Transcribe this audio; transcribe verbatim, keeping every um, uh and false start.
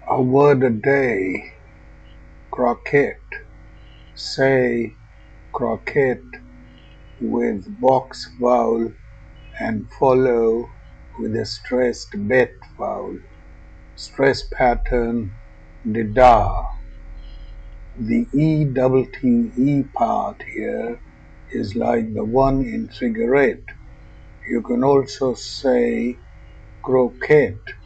A word a day, croquette. Say croquette with box vowel and follow with a stressed bet vowel. Stress pattern the da. The E double T E part here is like the one in cigarette. You can also say croquette